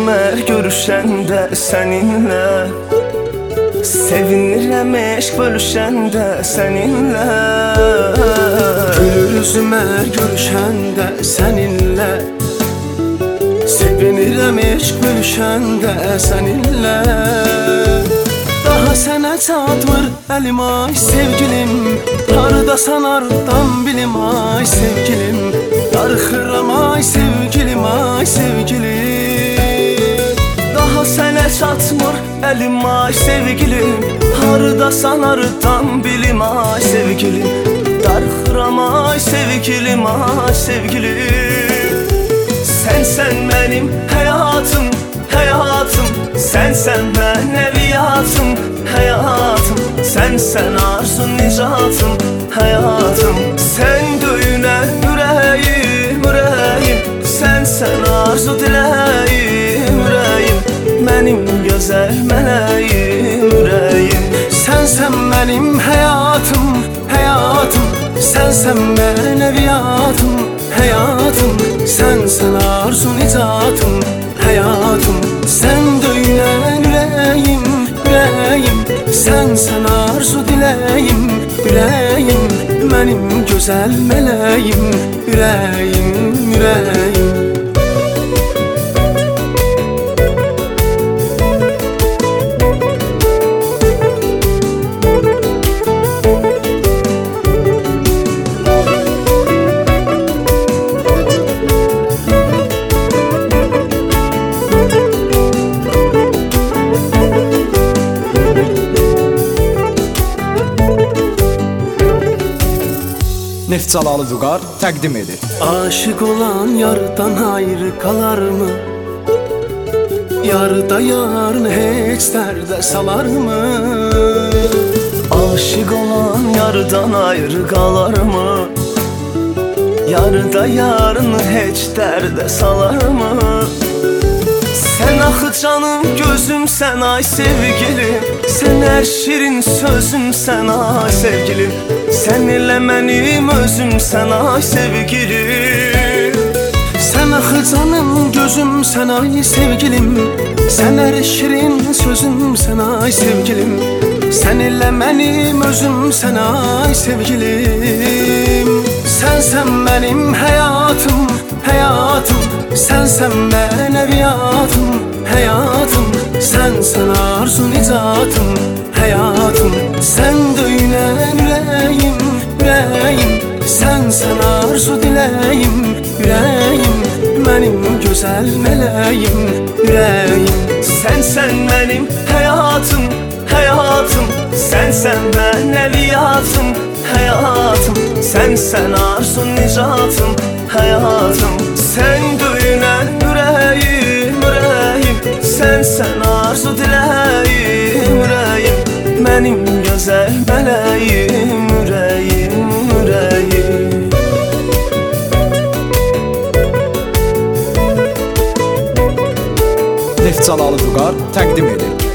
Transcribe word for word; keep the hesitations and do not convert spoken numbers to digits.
her görüşəndə səninlə, sevinirəm eşq bölüşəndə səninlə. Gülür üzüm her görüşəndə səninlə, sevinirəm eşq bölüşəndə səninlə. Daha sənə çatmır əlim ay sevgilim, hardasan hardan bilim ay sevgilim. Darxıram ay sevgilim ay sevgilim. Daha sənə çatmır əlim ay sevgilim, hardasan hardan bilim ay sevgilim. Darxıram ay sevgilim ay sevgilim. Sənsən mənim həyatım, həyatım. Sənsən mənəviyyatım, həyatım. Sənsən arzu nicatım, həyatım. Sən döyünən ürəyim, ürəyim. Sənsən arzu diləyim, ürəyim. Mənim gözəl mələyim, ürəyim. Sənsən mənim həyatım, həyatım. Sənsən mənəviyyatım, həyatım. Sənsən arzu nicatım, həyatım. Sən döyünən ürəyim, ürəyim. Sənsən arzu diləyim, ürəyim. Mənim gözəl mələyim, ürəyim, ürəyim. Neftçalalı Vüqar təqdim edir. Aşık olan yardan ayrı kalar mı? Yarda yarını heç dərdə salar mı? Aşık olan yardan ayrı qalar mı? Yarda yarını heç dərdə salar mı? Sən axı canım gözümsən ay sevgilim. Sən hər şirin sözümsən ay sevgilim. Sən elə mənim özümsən ay sevgilim. Sən axı canım gözümsən ay sevgilim. Sən hər şirin sözümsən ay sevgilim. Sən elə mənim özümsən ay sevgilim. Sənsən mənim həyatım, həyatım. Sənsən mənəviyyatım, həyatım. Sənsən arzu nicatım, həyatım. Sən döyünən ürəyim, ürəyim. Sənsən arzu diləyim, ürəyim. Mənim gözəl mələyim, ürəyim. Sənsən mənim həyatım, həyatım. Sənsən mənəviyyatım, həyatım. Sənsən arzu nicatım, həyatım. Sən döyünən ürəyim, ürəyim. Sənsən arzu diləyim, ürəyim. Mənim gözəl mələyim, ürəyim, ürəyim. Neftçalalı Vüqar təqdim edir.